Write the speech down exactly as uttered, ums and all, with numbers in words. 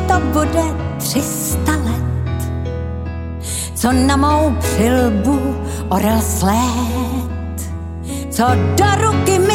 to bude tři sta let, co na mou přilbu orel sled, co do ruky